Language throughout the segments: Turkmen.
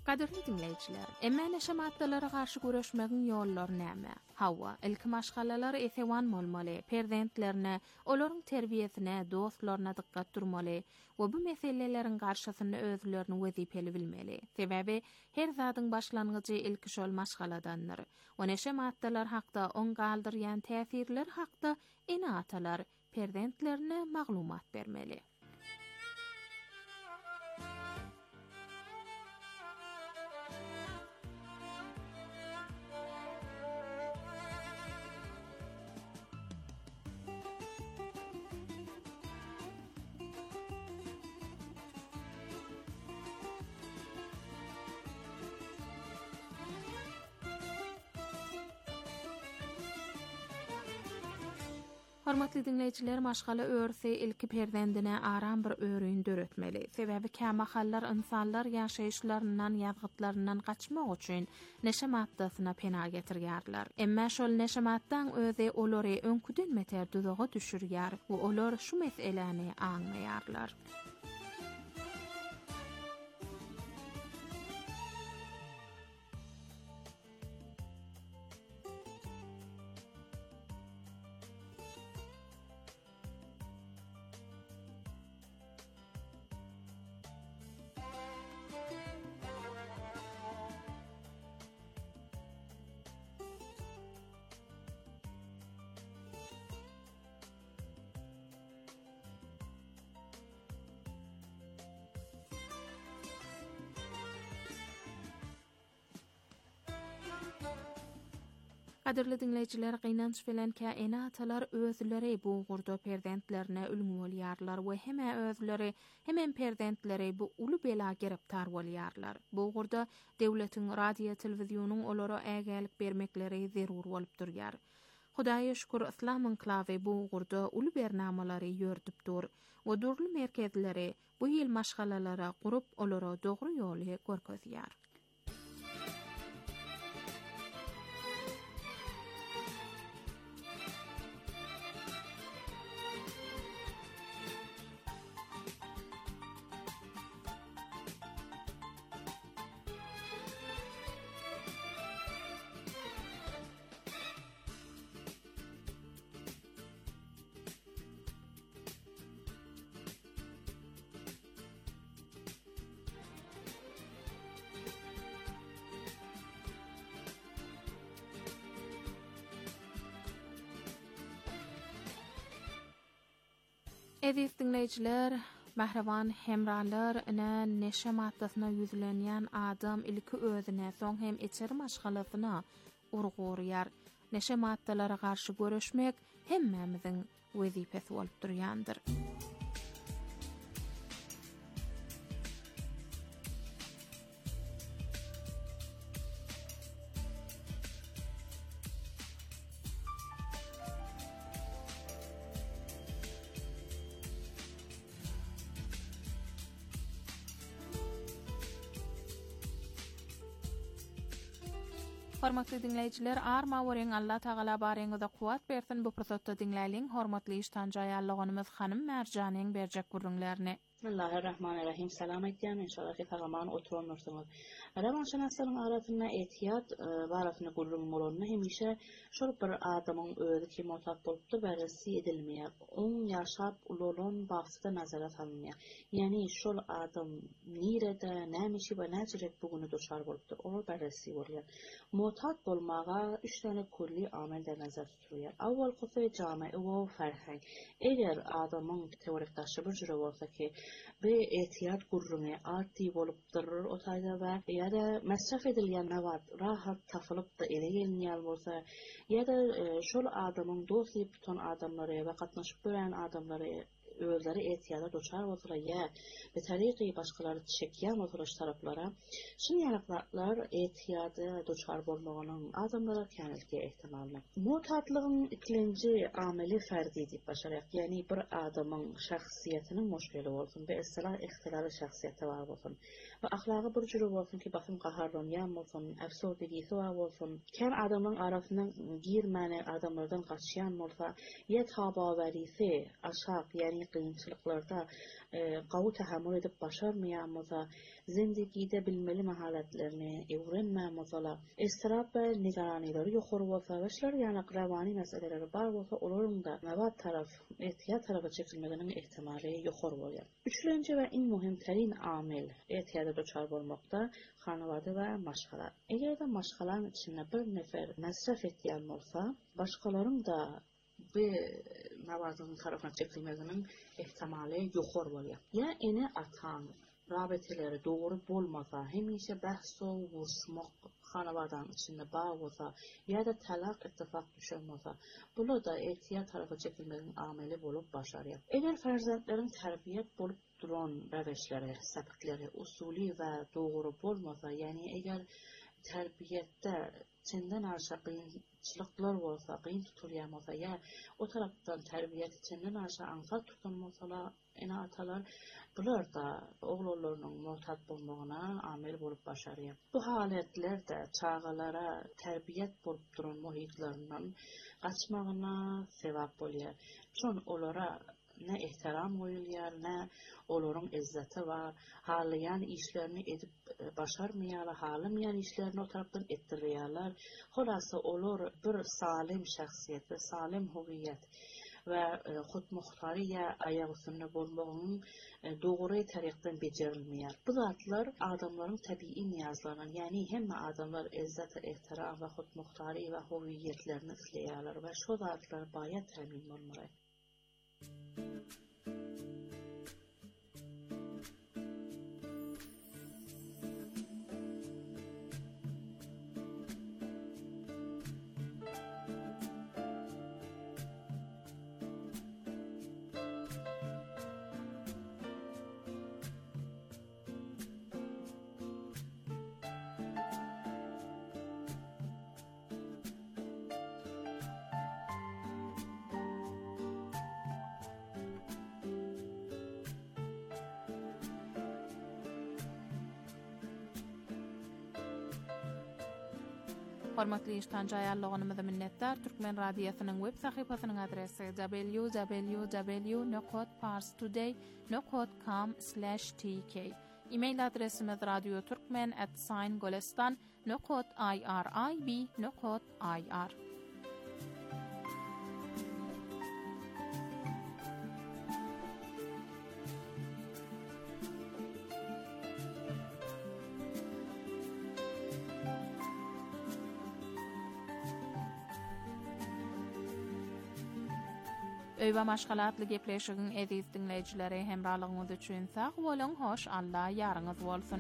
Qadirli dinleyiciler, emme neşe maddeleri karşı görüşmeğin yolları näme? Hawa, ilk maşgalalar esewan bolmaly, perdentlerine, olaryň terbiyesine, dostlaryna dikkat durmaly we bu meselelerin karşysyna özlerini wezipeli bilmeli. Sebäbi her zadyň başlangyjy ilk şol maşgaladandyr. O neşe maddeler hakda on galdyrýan täsirler hakda ene atalar perdentlerine maglumat bermeli. Hormatly dinleyijiler, maşgala örsü ilki perdendine aram bir öýrüň döretmeli. Sebäbi kämahallar insanlar ýaşaýyşlaryndan, ýazgytlaryndan gaçmak üçin neşe maddasyna pena getirýärler. Emma şol neşe maddaň özi olary öňküden meter duzaga düşürýär we olar şu meseleni aňlaýarlar. Qadirli dinleyijiler, gynanç bilen kainatalar özleri bu gurda perdentlerine ülgü bolýarlar we heme özleri hemen perdentleri bu uly bela geriptar bolýarlar. Bu gurda döwletiň radio telewizionyň olara ägälik bermekleri zerur bolup durýar. Hudaýa şükür İslam enklawy bu gurda uly bernamalary ýörtüp dur we durly merkezleri bu ýyl maşgalalara gurup olara dogry ýoly görkezýär. Eziz dinleyijiler, mahrawan hemralar ine neşe maddasyna ýüzlenýän adam ilki özüne soň hem içeri maşgalasyna urgurýar. Neşe maddalara garşy görüşmek hemmemiziň wezipesi bolup durýandyr. Hormatly dinleyijiler, arma wering Allah Taala bareňize kuwat bersin. Bu pursatda dinläliň hormatly iştanjaýallygymyz Hanym Merjanyň berjek gurrunlaryny. Bismillahirrahmanirrahim. Salam etdim. İnşallah ki tamamen oturursunuz. Araban şanasynyň arasyna ehtiyat barasyna gurrun bolanyny hemişe şol bir adamyň özü kim otap bolupdy beresi edilmeýär. Oň ýaşap ulolan bagsyda nazarat alınmaýar. Yani şol adam nirede, nämişi we näçerek bugüni doşar bolupdyr. Onu beresi bolýar. Mutat bolmaga 3 tane kulli amelde nazar tutulýar. Awwalkysy jamy we ferhang. Eger adamyň teorik daşy bir jüre bolsa ki ve ehtiyat gurruny ati bolupdyr o taýda we ýa-da masraf edilýän mewat rahat tapylyp da ele gelýär bolsa ýa-da şol adamyň dostly tutan adamlary we gatnaşyp gören adamlary özleri ehtiyada doçar bolsa ýa be tariqy başgalary çekýän oturuş taraplara şunu ýanyklar ehtiyada doçar bolmagynyň adamlara känilgi ehtimaly. Mutatlygyň ikinji ameli ferdi diýip başarak, ýani bir adamyň şahsiýetiniň müşkili bolsun we islah ihtilali şahsiýeti bar bolsun we ahlaky bir jüri bolsun ki basym gaharlanýan bolsun, äfsurdygisi bar bolsun. Kän adamyň arasyndan girmäne adamlardan gaçýan bolsa, ýa tabawerisi aşak, ýani yani qiyinchiliklarda qawu tahammül edip başarmayamıza, zindagide bilmeli maharetlerini öğrenmemizala, istirap ve nigaranileri yukarı olsa ve şular yani ravani meseleleri bar olsa olurun da mevat taraf, ehtiyat tarafı çekilmelerinin ihtimali yukarı oluyor. Üçüncü ve en mühimterin amil ehtiyada duçar olmakta xanavada ve maşgalar. Eğer de maşgaların içinde bir nefer mesraf etdiyen olsa, başkalarının da bu mevazının tarafına çekilmelerinin ihtimali yukarı oluyor. Ya ene atan rabiteleri doğru bulmasa, hemişe bahso vuruşmak xanavadan içinde bağ olsa, ya da talak ittifak düşürmese, bunu da ehtiyat tarafı çekilmenin ameli bulup başarıyor. Eğer farzatların terbiyet bulup duran rəveşləri, səbikləri, usulü və doğru bulmasa, yani eğer terbiyette içinden aşağı qiyinçiliklar olsa, qiyın tutuluyamasa, ya o taraftan terbiyet içinden aşağı ansat tutulmasalar, ene atalar, bunlar da oğullarının mutat bulmağına amel bulup başarıyor. Bu haletler de çağalara terbiyet bulup duran muhitlarından kaçmağına sevap oluyor. Çünkü onlara ne ihtiram koyuluyor, ne onların izzeti var. Halayan işlerini edip başarmayalar, halamayan işlerini o taraftan ettiriyorlar. Hulası olur bir salim şahsiyet ve salim huviyet ve xudmuxtariya ayağısını bulmağının doğru tarikten becerilmeyer. Bu zatlar adamların tabii niyazlarının, yani hem adamlar izzet, ihtiram ve xudmuxtari ve huviyetlerini isteyorlar ve şu zatlar bayat temin olmalı. Hormatly iştancı ayarlığınımıza minnettar. Türkmen Radyosu'nun web sahifasının adresi www.parstoday.com/tk. E-mail adresimiz radioturkmen@golestan.irib.ir. Öýbe maşgalatly gepleşigiň ediz dinleýijileri hemrallygyňyz üçin sag bolan, hoş Allah ýaryňyz bolsun.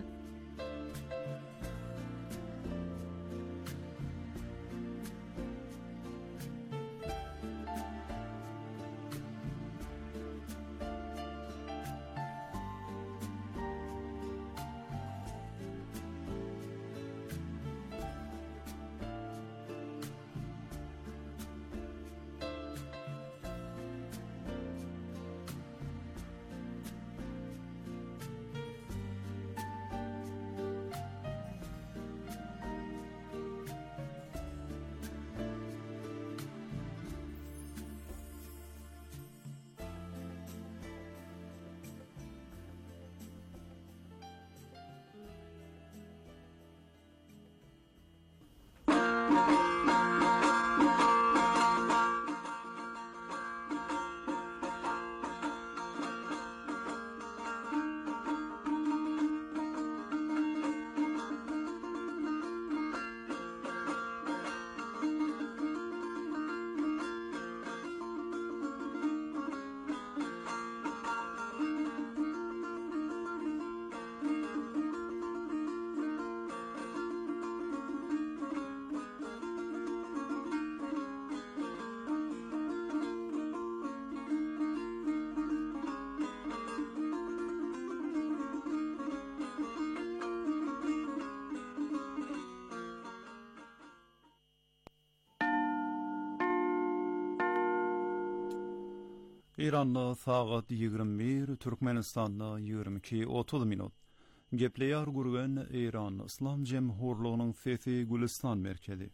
İran'da saat 21, Türkmenistan'da 22:30 minut. Gepleýär gurgan İran İslam Jemhurlygynyň sesi Gülistan merkezi.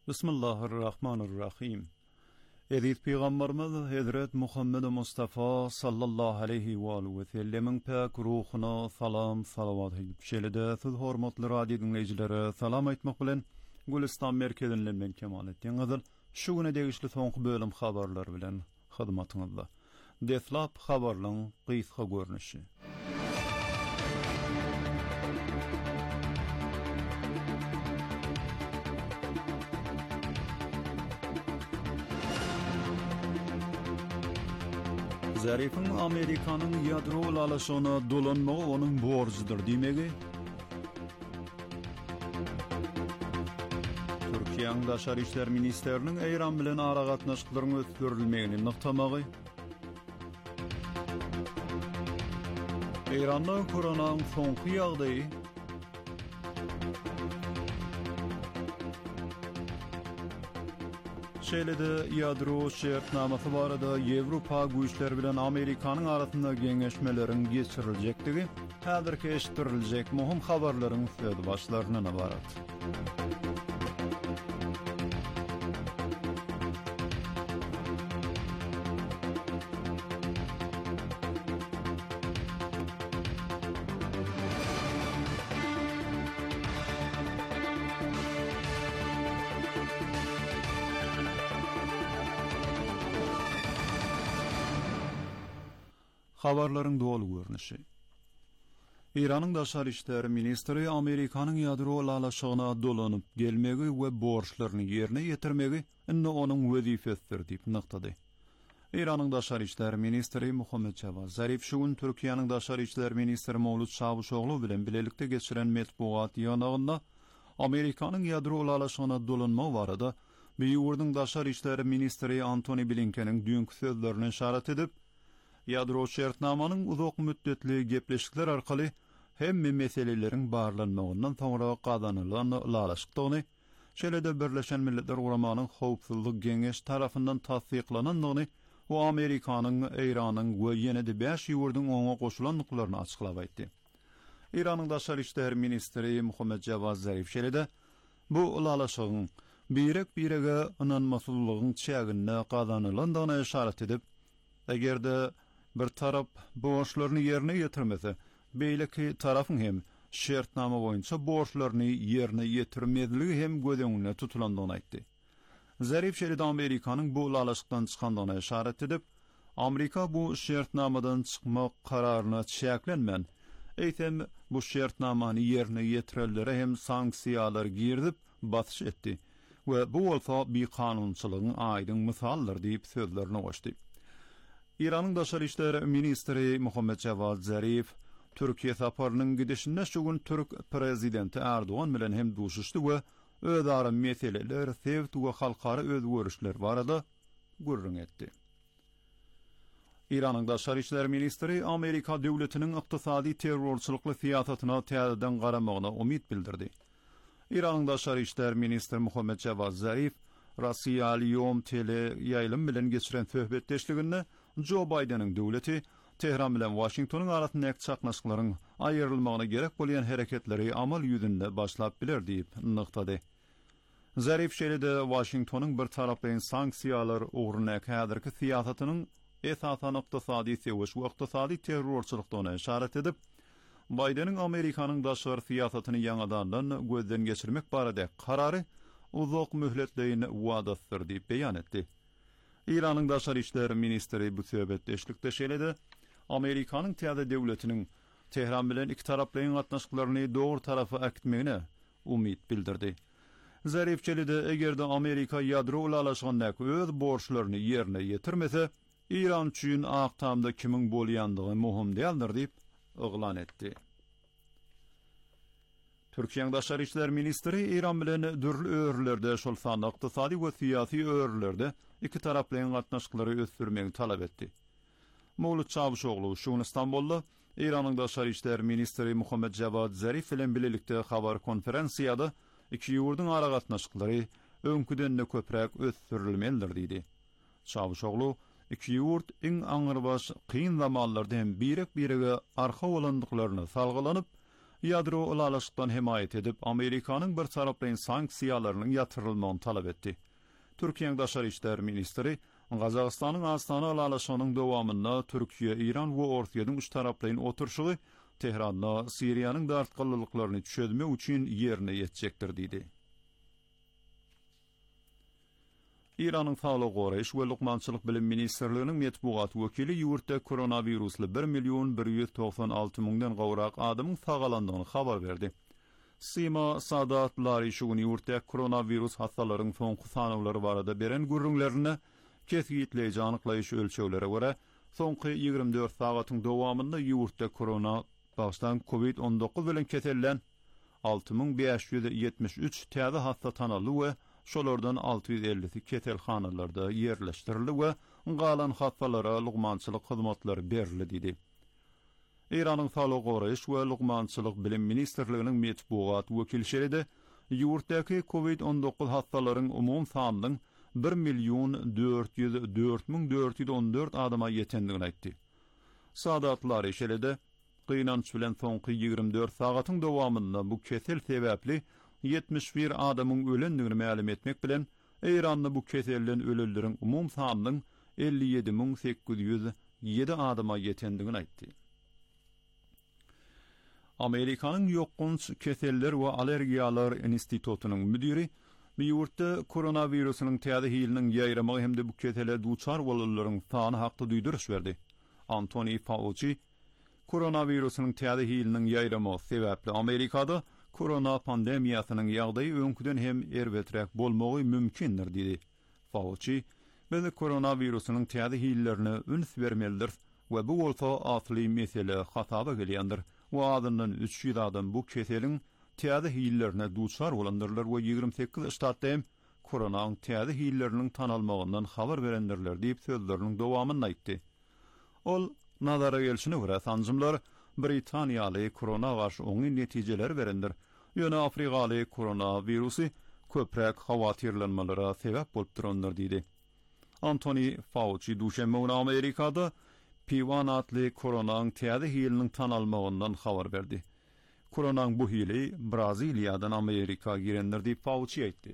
Bismillahirrahmanirrahim. Edip Peygamberimiz Hazret Muhammed Mustafa sallallahu aleyhi ve aleyhi ve sellemin pek ruhuna salam salavat edip şelide siz hormatly radio dinleyicilere salam aytmak bilen Gülistan merkezinden men Kemalettin Gazel şu güne degişli soňky bölüm habarlar bilen hyzmatyňyzda. Deslap habarlaryň gysga görnüşi. Zarifin Amerikanyň ýadro ulaşyna dolanmagy onuň borjydyr diýmegi. Türkiýanyň Daşary işler ministeriniň Eýran bilen ara gatnaşyklaryň ötürilmegini nyktamagy. Eýranyň koronaň soňky ýagdaýy şeýlede ýadro şertnamasy barada Ýewropa güýçleri bilen Amerikanyň arasynda geňeşmeleriň geçiriljekdigi häzirki eşitdiriljek muhim habarlaryň söz başlaryna barat. Habarlaryň dolu görnüşi. İranyň Daşary işleri ministri Amerikanyň ýadro ulaşygyna dolanyp gelmegi we borçlaryny ýerine ýetirmegi indi onuň wezifesidir diýip nyktady. İranyň Daşary işleri ministri Muhammed Javad Zarif şu gün Türkiýanyň Daşary işleri ministri Mowlud Çavuşoglu bilen bilelikde geçiren metbuat ýanagynda Amerikanyň ýadro ulaşygyna dolanma barada Beýurdyň Daşary işleri ministri Antony Blinkeniň dünkü sözlerine işaret edip ýadro şertnamanyň uzak müddetli gepleşikler arkaly hemme meseleleriň barlanmagyndan soňra gazanylan ulaşykdygyny, şeýlede Birleşen Milletler Guramanyň Howpsuzlyk Geňeş tarapyndan tasdiklanandygyny we Amerikanyň, Eýranyň we ýene-de 5 ýurdyň oňa goşulanlyklaryny açyklap aýtdy. Iranyň Daşary işleri ministri Muhammed Javad Zarif şeýlede bu ulaşygyň birege ynanmaslygyň çägine gazanylandygyna işaret edip, egerde bir tarap borçlaryny ýerine ýetirmese, beýleki tarafyň hem şertnama boýunça borçlaryny ýerine ýetirmediligi hem gödeňine tutulandygyny aýtdy. Zarif şeýlede Amerikanyň bu ulaşykdan çykandygyna işaret edip, Amerika bu şertnamadan çykmak kararyna çäklenmän, eýtem bu şertnamany ýerine ýetirenlere hem sanksiýalar girdip batyş etdi we bu bolsa bir kanunçylygyň aýdyň mysallar diýip sözlerini goşdy. İranyň Daşary işleri ministri Muhammed Javad Zarif Türkiýe saparynyň gidişinde şu gün Türk prezidenti Erdoğan bilen hem duşuşdy we özara meseleler, sevt we halkara özgörüşler barada gurrun etdi. İranyň Daşary işleri ministri Amerika döwletiniň ykdysady terrorçylykly siýasatyna täzeden garamagyna umid bildirdi. İranyň Daşary işleri ministri Muhammed Javad Zarif Russiýa Ýom tele ýaýlym bilen geçiren söhbetdeşliginde Joe Biden'in döwleti Tehran bilen Washingtonyň arasyndaky çaknaşyklaryň aýrylmagyna gerek bolýan hereketleri amal ýüzünde başlap biler diýip nyktady. Zarif şeýlede Washingtonyň bir taraply sanksiýalar ugruna häzirki siýasatynyň esasan ykdysady sewüş we ykdysady terrorçylykdyna işaret edip, Biden'in Amerikanyň daşary siýasatyny ýangadan gözden geçirmek barada karary uzak mühletleýin wadatyr diýip beýan etdi. İranyň Daşary işleri ministri bu söhbetdeşlikde şeýlede Amerikanyň täze döwletiniň Tehran bilen iki taraplyň gatnaşyklaryny dogry tarapy akitmegine umid bildirdi. Zarif şeýlede egerde Amerika ýadro ulaşygyna öz borçlaryny ýerine ýetirmese, İran üçin aktamda kimiň bolýandygy muhim däldir diýip oglan etdi. Türkiýanyň Daşary işler ministri İran bilen dürli örlerde şol sanda ykdysady we syýasy örlerde iki taraplyň gatnaşyklary ösdürmegi talap etdi. Mowlud Çavuşoglu şu gün Istanbolda İranyň Daşary işler ministri Muhammed Javad Zarif bilen bilelikde habar konferensiýada iki ýurdyň ara gatnaşyklary öňküden köprek ösdürilmelidir diýdi. Çavuşoglu iki ýurt iň aňyrbaş kyn zamanlarda hem birege arka bolandyklaryny salgylanyp, yadro ulalaşykdan himayet edip Amerikanyň bir taraplyň sanksiýalarynyň ýatyrylmagyny talap etdi. Türkiýeň Daşary işler ministri Gazagystanyň Astana ulalaşygynyň dowamynda Türkiýe, İran we Ortaýadyň üç taraplyň oturşugy Tehranda Siriýanyň dartgyllyklaryny çözmek üçin ýerine ýetjekdir diýdi. İran'ın Sağlık Goraýyş we Lukmançylyk bilim ministrliginiň metbuat wekili ýurtda koronavirusly 1.196.000-dan gowrak adamyň sagalandygyny habar berdi. Sima Sadat Larişugun ýurtda koronavirus hastalaryň soňky sanawlary barada beren gürrüňlerini kesgitleýiji anyklaýyş ölçeglere görä soňky 24 sagatyň dowamynda ýurtda korona başdan COVID-19 bilen kesellen 6573 täze hasta tanaly we şolardan 650 ketelhanalarda yerleştirildi we galan hastalara lugmançylyk hyzmatlary berildi diýdi. İran'ın Sağlyk Goraýyş we Lugmançylyk bilim ministrliginiň metbuat wekilçiligi ýurtdaky COVID-19 hastalaryň umum sanynyň 1.404.414 adama ýetendigini aýtdy. Sadatlar eşelede gynanç bilen soňky 24 sagatyň dowamynda bu kesel sebäpli 71 adamyň ölendigini ma'lum etmek bilen İran'da bu keselden öleleriň umum sanynyň 57.807 adama ýetendigini aýtdy. Amerikanyň ýokgunç keseller we alergiýalar institutunyň müdiri ýurtda koronavirusynyň täze hiliniň ýaýramagy hemde bu kesele duçar bolalaryň sany hakda duýduruş berdi. Anthony Fauci koronavirusynyň täze hiliniň ýaýramagy sebäpli Amerikada korona pandemiýasynyň ýagdaýy öňküden hem erwetrek bolmagy mümkindir diýdi. Fauci, "Biz koronavirusynyň täze hillerini üns bermelidir we bu bolsa asly mesele hataba gelýändir. Bu adamdan 300 adam bu keseliň täze hillelerine duçar bolandyrlar we 28 ştatda hem koronanyň täze hilleriniň tanalmagyndan habar berendirler" diýip sözleriniň dowamyny aýtdy. Ol nazara gelişine görä sanjymlar Britaniýaly korona garşy oňy netijeler berendir. Ýöne Afrikaly koronavirusy köprek hawatyrlanmalara sebäp bolup duranlar diýdi. Anthony Fauci duşanbe günü Amerikada P1 adly koronanyň täze hiliniň tanalmagyndan habar berdi. Koronanyň bu hili Braziliýadan Amerika girendir diýip Fauci aýtdy.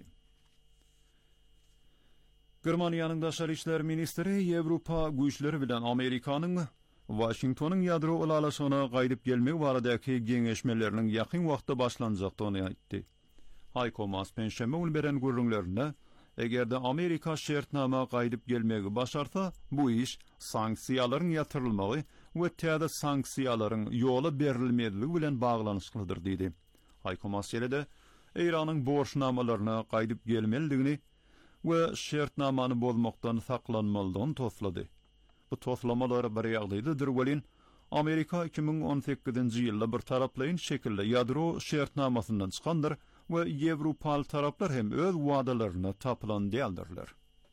Germaniýanyň daşary işler ministri Ýewropa güýçleri bilen Amerikanyň Washingtonyň ýadro ulalaşygyna gaýdyp gelmek baradaky geňeşmeleriniň ýakyn wagtda başlanjagyny aýtdy. Heiko Maas penşeme ul beren gürrüňlerine egerde Amerika şertnama gaýdyp gelmegi başarsa, bu iş sanksiýalaryň ýatyrylmagy we täze sanksiýalaryň ýola berilmedigi bilen baglanyşlydyr diýdi. Heiko Maas ýelde İranyň borçnamalaryna gaýdyp gelmelidigini we şertnamany bozmakdan saklanmalydygyny toslady. Bu toslamalar bir ýagdaýdadyr welin Amerika 2018-nji ýylda bir taraplyň şekilde ýadro şertnamasyndan çykandyr we Ýewropal taraplar hem öz wadalaryny tapylan diýildirler.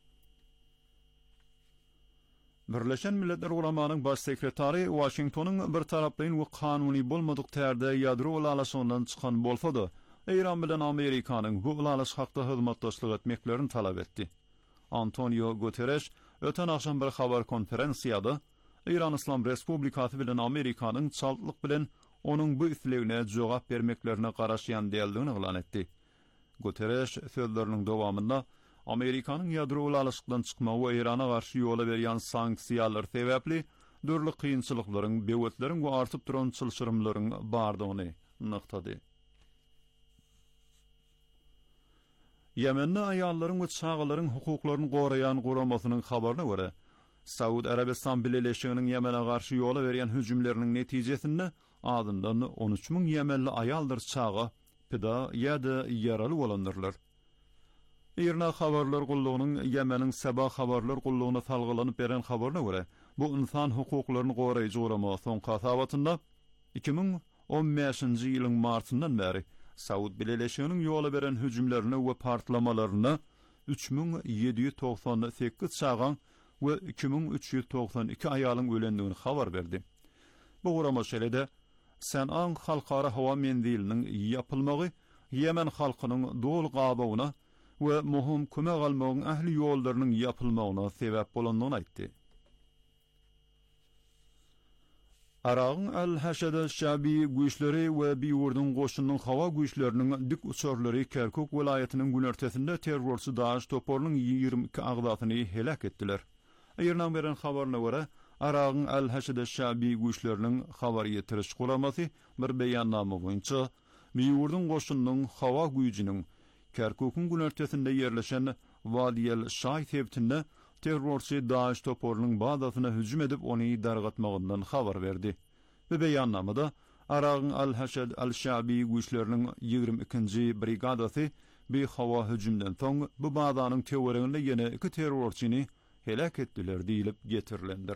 Birleşen Milletler Guramanyň baş sekretary Washingtonyň bir taraplyň we kanuny bolmadyk tärde ýadro ulalaşygyndan çykan bolsa-da, İran bilen Amerikanyň bu ulaş hakda hyzmatdaşlyk etmeklerini talap etdi. Antonio Guterres öten akşam bir habar konferensiýada İran İslam Respublikasy bilen Amerikanyň çaltlyk bilen onuň bu islegine jogap bermeklerine garaşýan diýildigini elan etdi. Guterres sözleriniň dowamynda Amerikanyň ýadro ulaşykdan çykmagy we Irana garşy ýola berýän sanksiýalar sebäpli dürli kynçylyklaryň, bewetleriň we artyp duran çylşyrymlaryň bardygyny nyktady. Yemen'de aýallaryň we çagalaryň hukuklaryny goraýan guramasynyň habaryna görä, Saud Arabistan bileşiginiň Yemene garşy ýola berýän hüjümleriniň netijesinde adyndan 13.000 Yemenli aýaldyr çaga, pida ýa-da ýaraly bolandyrlar. Irna habarlar gullugynyň Yemenin Sabah habarlar gullugyna salgylanyp beren habaryna görä, bu insan hukuklaryny goraýjy gurama soňky sabatynda 2015-nji ýylyň martyndan beri Saud bileşiginiň ýola beren hüjümlerini we partlamalaryna 3798 çagan we 2392 aýalyň ölendigini habar berdi. Bu gurama şeýlede San'an halkara hawa mendiliniň ýapylmagy Yemen halkynyň dol gabawyna we muhim kömek almagyň ähli ýollarynyň ýapylmagyna sebäp bolandygyny aýtdy. Arağın el-Haşada şabi güýçleri we Biwurdun goşunynyň hawa güýçleriniň dik uçurlary Kerkuk welaýatynyň günertesinde terrorçy Daesh toporlyň 22 agdatyny helak etdiler. Ýerden beren habarına görä, Arağın el-Haşada şabi güýçleriniň habar ýetiriş guramasy bir beýannama boýunça Biwurdun goşunynyň hawa güýjiniň Kerkuk'un günertesinde yerleşen Vadiyel Şah tebtinde terrorçy Daesh toporlynyň badasyna hüjüm edip ony dargatmagyndan habar berdi. Ve beýannamada Arağın al-Haşad al-Şabi güýçleriniň 22-nji brigadasy bir hawa hüjümden soň bu badanyň tewerinde ýene 2 terrorçyny helak etdiler diýilip getirilendir.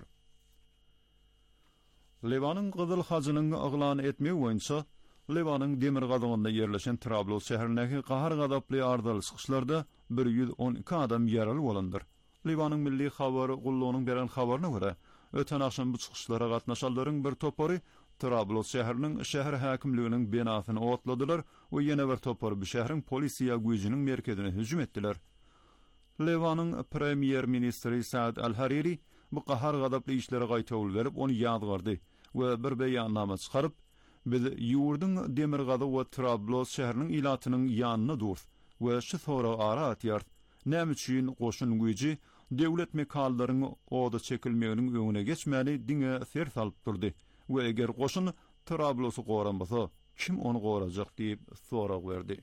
Levanyň Gyzyl Hazynyň aglan etmegi boýunça Levanyň demir gadagynda yerleşen Trablos şäherindäki gahar gadaply ardal çykyşlarda 112 adam ýaraly bolandyr. Levanyň milli habary gullugynyň beren habaryna görä, öten akşam bu çykyşlara gatnaşanlaryň bir topary Trablos şäheriniň şäher häkimliginiň binasyny otladylar we ýene bir topary bu şäheriň polisiýa güýjiniň merkezine hüjüm etdiler. Levanyň premier ministri Saad al-Hariri bu gahar gadaply işlere gaýtawl berip ony ýadgardy we bir beýannama çykaryp biz ýurdun demir gada we Trablos şäheriniň ilatynyň ýanyna dur we şu sora ara atýar. Näme üçin goşun güýji döwlet mekallarynyň oda çekilmeginiň öňüne geçmäli diňe ser salyp durdy we eger goşun Trablosy goranmasa kim onu gorajak diýip sorak berdi.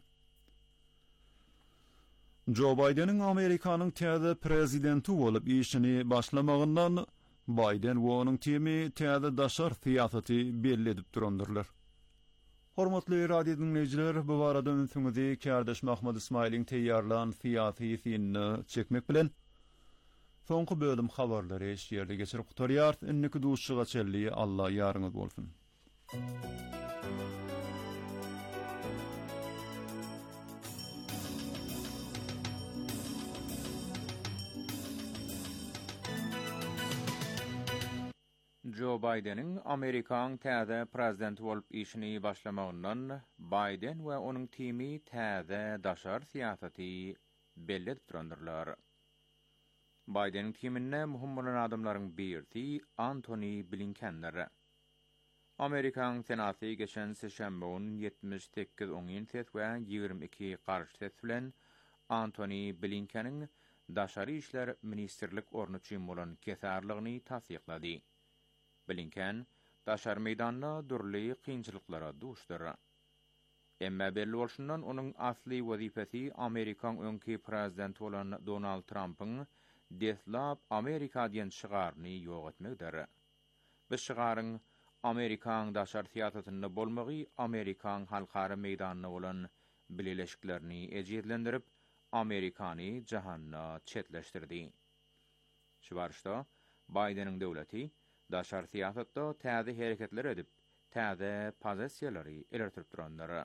Joe Biden'in Amerikanyň täze prezidenti bolup işini başlamagyndan Biden we onuň temi täze daşar siýasaty belli edip durandyrlar. Hormatly radio dinleyijiler, bu barada öňüňizde Kardeş Mahmud Ismail'iň teýýarlanan siýasy synny çekmek bilen soňky bölüm habarlary ýerle geçirip gutarýar. Inniki duşçuga çelli Allah ýaryňyz bolsun. Joe Biden'in Amerikan täze prezidenti bolup işini başlamagyndan Biden we onuň timi täze daşar siýasaty belli edip durandyrlar. Biden'in timine muhim bolan adamlaryň birisi Antony Blinken'dir. Amerikan Senaty geçen seşembe 78 oňyn ses we 22 garşy ses bilen Antony Blinken'in daşary işler ministrlik ornuçy bolan kesarlygyny tasdiklady. Blinken daşar meýdanna durly kynçylyklara duşdyr. Emma belli bolşundan onuň asly wazifesi Amerikan öňki prezidenti bolan Donald Trump'yň deslap Amerika diýen şygaryny ýok etmekdir. Bu şygaryň Amerikan daşar siýasatynda bolmagy Amerikan halkara meýdanyna bolan bileşiklerini ejizlendirip Amerikany jahanyna çetleşdirdi. Şu barışda Biden'in döwleti daşar siýasatda täze hereketler edip, täze pozisiýalary elertirip durandar.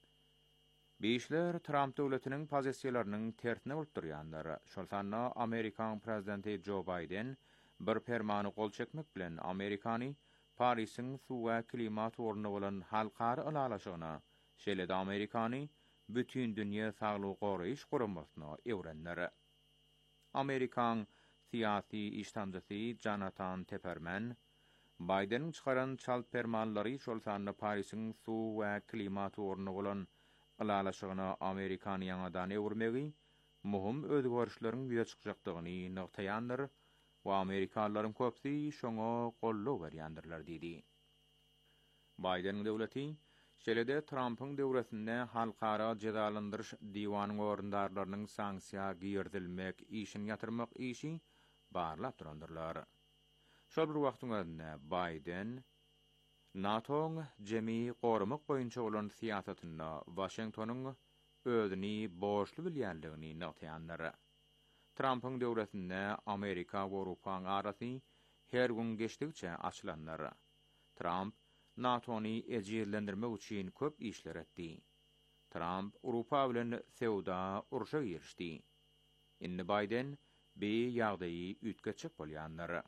Beýişler Trump döwletiniň pozisiýalarynyň tersine bolup durýanlar. Şolsanna Amerikan prezidenti Joe Biden bir permany gol çekmek bilen Amerikany Parisyň suw we klimat ornuny bolan halkara alalaşygyna, şeýle-de Amerikany bütün dünýä saglyk goraýyş guramasyna ewrenler. Amerikan siýasy iştamjysy Jonathan Tepperman Biden'in çıkaran çalt permanlary şolsanna Parisyň suw we klimat ornuny bolan alalaşygyna Amerikany ýangadan ewrmegi muhim özgörüşleriň ýüze çykjakdygyny noktaýandyr we Amerikanlaryň köpsi şoňa golluk berýändirler diýdi. Biden'in döwleti şeýle-de Trump'yň döwresinde halkara jezalandyryş diwanyň orundarlarynyň sanksiýa giýerdilmek işini ýatyrmak işi barlap durandyrlar. Şol bir wagtyňda Biden NATO'ň jemi gorumak boýunça bolan siýasatynda Washingtonyň özüni borçlu bilýänligini noktaýandyr. Trump'yň döwretinde Amerika we Awropaň arasy her gün geçdikçe açylanlar. Trump NATO'ny ejizlendirmek üçin köp işler etdi. Trump Awropa bilen sewda uruşa girişdi. Indi Biden bir ýagdaýy ütgeçik bolýanlar.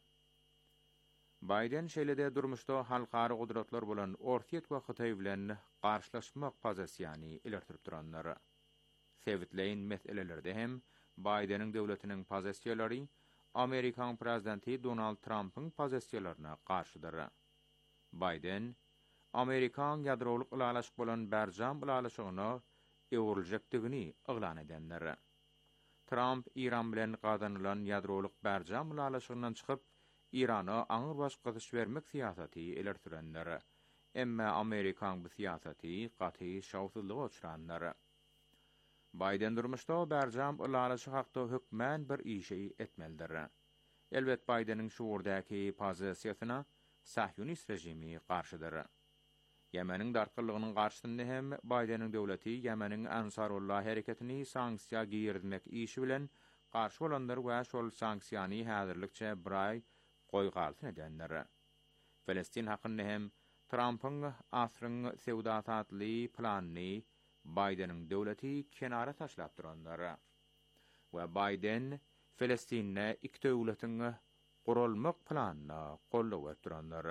Biden şeýle-de durmuşda halkara gudratlar bolan Ortiýet we Hytaý bilen garşylaşmak pozisiýany ilertirip duranlar. Sevitleýin meselelerde hem Biden'in döwletiniň pozisiýalary Amerikan prezidenti Donald Trump'yň pozisiýalaryna garşydyr. Biden Amerikan ýadrolyk ulalaşyk bolan berjam ulalaşygyna öwriljekdigini yglan edenler. Trump İran bilen gadanylan ýadrolyk berjam ulalaşygynyň çykyp İrana aňyr başgatyş bermek siýasaty eler sürenler. Emma Amerikan bu siýasaty gaty şawsuzlyga uçranlar. Biden durmuşda berjam ulalaşyk hakda hökmän bir işi etmelidir. Elbet Bidenin şuurdaki pozisiýasyna Sahyonist rejimi garşydyr. Yemenin darkylygynyň garşysynda hem Bidenin döwleti Yemenin Ansarullah hereketini sanksiýa giýirmek işi bilen garşy bolanlar we şol sanksiýany häzirlikçe bir ay goýgalsyn edenler. Palestin hakynda hem Trump'ın asryň sewda-satly planyny Bidenin döwleti kenara taşlap duranlar. We Biden Palestinne iki döwletiň gurulmak planyny gollap duranlar.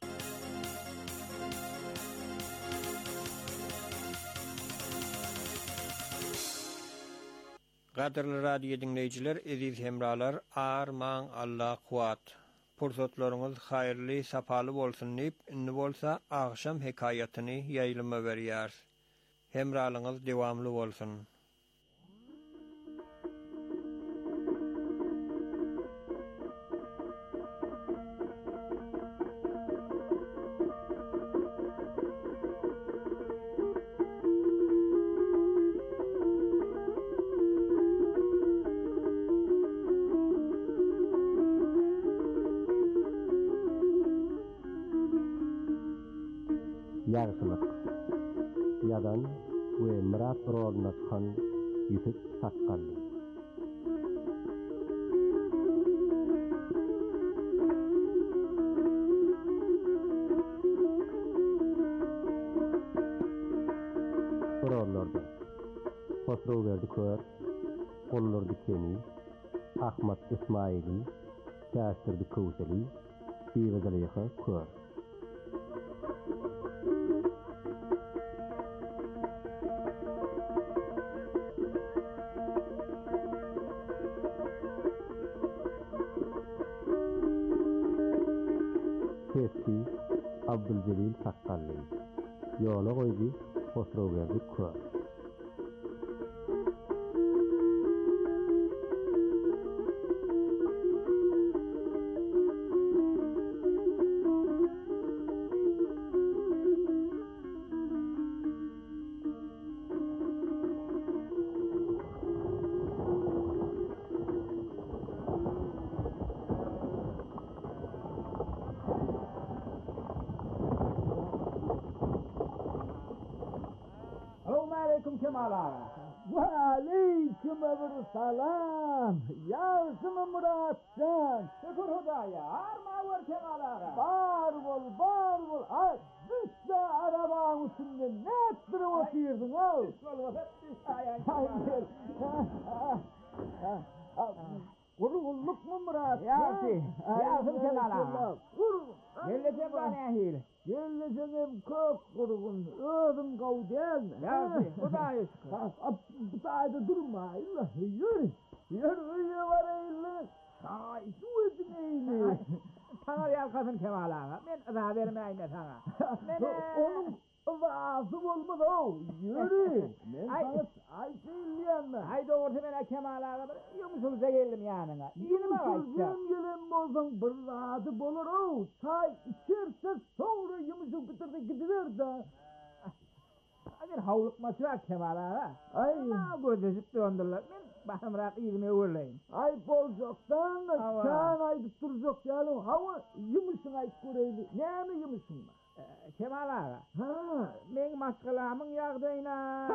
Gaderli radio dinleyijiler, eziz hemralar, arman Allah kuat. Pursatlaryňyz haýyrly, sapaly bolsun diýip, indi bolsa agşam hekaýatyny ýaýlyma berýär. Hemralyňyz dewamly bolsun. Ýagşylyk ýadan we Murat roluna çykan ýütüp sakkaldy. Rollarda Hosrowerdi kör, Gollardy Keni, Ahmat Ismaili, Kästirdi Kowsali, Sivazaliha kör. Abdülcelil Sakkalli Yola goýdy Hosrowerdi kör. Aleyküm salam. Yazımı Muratcan. Şükür Hudaya. Arma var Kemal'ara. Bar bol. Ay, düşse arabanın üstünde ne ettirip otuyordun al. Kurulluk mu Murat? Yazım Kemal'ara. Geleceğim bana ahil. Geleceğim kök kurgun. Ödüm kavden. Yazı. Hudaya şükür. Sayda durma. Yürü. Yürü var eyle. Ay, su edin eyle. Sana yalkasın Kemal'ara. Ben daha vermeyine sana. Onun vaazı olmadı o. Yürü. Ben sana ay söyleyemem. Ay doğru bana Kemal'ara. Yumuşulca geldim yanına. Yumuşulca gelin bozdan bir rahatı bolur o. Çay içerse sonra yumuşul bitirdi gidilir de. Bir havluk maçı var Kemal'ara. Ay. Ama gözleşip döndürler. Ben bahımrak iyilmeye uğurlayın. Ay bolcaktan çağın aydık duracak yani. Hava yumuşun ay kureyli. Ne mi yumuşun var? Kemal'ara. Ha. Men maskalamın yağdayına.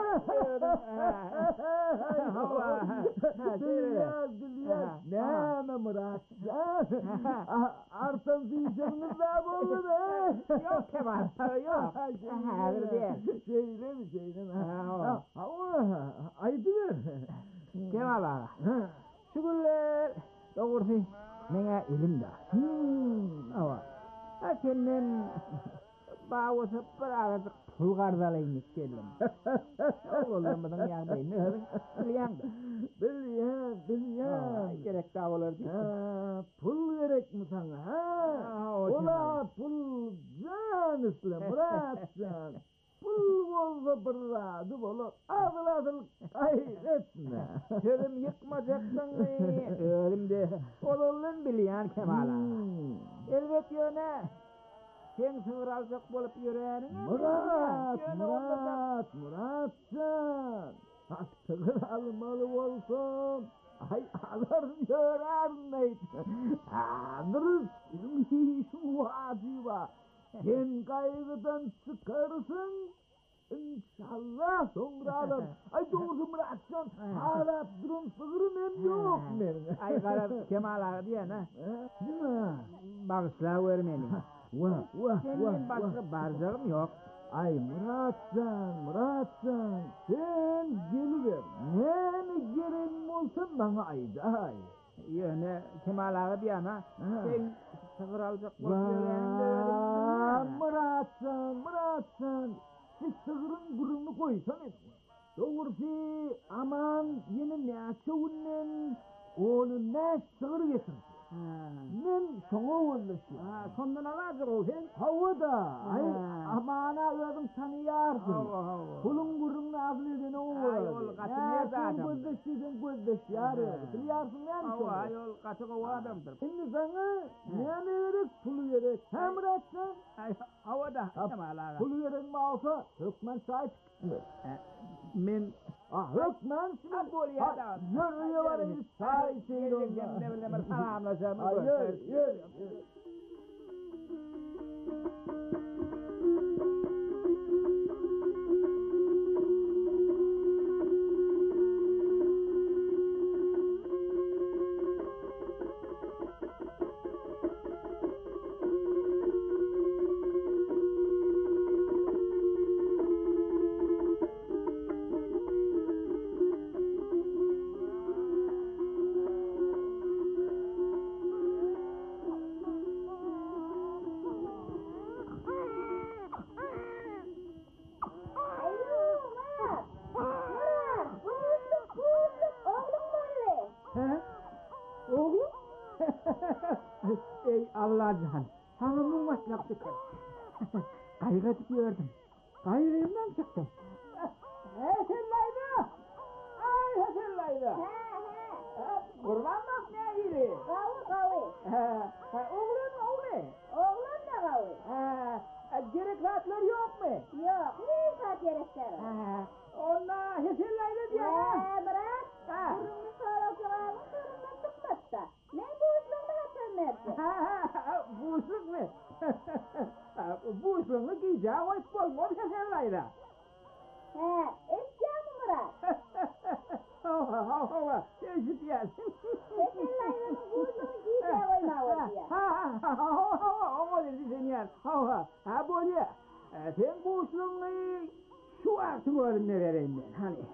Hava. Diliyaz. Ne mi Murat? Artan ziyicamınız da oldu be. Yok Kemal'ara yok. Hayır değil. Şeyle mi? Hava. Aydı mı? Kemal'ara. Şükürler. Doğrusu. Mene ilim da. Hava. Senden bağısı bir arada pul gardalayınlık geldim. Oğlum bunun yağdayın. Bilýän. Gerek daha olur değil. Pul gerek mi sana? Ola pul üstüne Muratcan. Pul bolsa bir radı bolu, adıl gayretme. Sözüm yıkmayacaksın mı? Ölümde olurlan bilýän Kemal ağa. Elbet yöne. Sen sığır alacak bolup yüreğini. Muratcan. Sığır almalı bolsun. Ay alır yörärmeyt. Dürüst şu vadiba. Sen kaygıdan çıkarsın. İnşallah sonra alır. Ay doğrusu Muratcan. Hala durun sığırım hem yok benim. Ay karab Kemal ağa diyen ha. Bağışla vermeni. Senin başka barcağım yok. Ay Muratcan, sen geliver. Nemi gereğin olsa bana ayday. Yöne Kemal ağa diyen ha. Sen sığır alacak bolup Muratcan, siz sığırın burunu koysan etme. Doğrusu aman yine ne çavunnen oğlu ne sığır getirsin. Men soňa boldyşy. Sondan alacak o sen. Havada. Ay amana özüm tanıyardım. Pulun gurrunu azledene o. Ay ol katı nerede adam? Gözdeşyar. Biliyorsun yani. Ay ol katı o adamdır. Şimdi sana ne verek pulu verek. Hem Muratcan. Ay havada. Kemal ağa. Pulu verek mi alsa Hökmen sahip çıkmıyor. Men Hökmen şimdi bolýar da. Yürüye var bir sahip şeydi Demle salamlaşalım. Hayır. Ey Allah'can, hanımın matlak çıkar. Kaygıtıp gördüm. Kaygıyımdan çıktım. Hesellaydı! Ay hesellaydı! Kurban bak ne gidi? Kavi. Oğlan oğlu? Oğlan da kavi. Gereklatlar yok mu? Yok. Ne saat gerekleri? Ona hesellaydı diye ha? Bırak. Kurumlu soracağımın sorundan çıkmazsa. Ne bu uslunda hatırlarsın? Bu usluk mu? Bu uslunu giyeceğim o iş olmaz hesellaydı. Eşya mı Murat? Hava, eşit yersin. Hesellayının bu uslunu giyeceği oynavur diye. Hava dedi sen yer. Hava, böyle. Sen bu uslunu şu artık önüne vereyim ben, hani.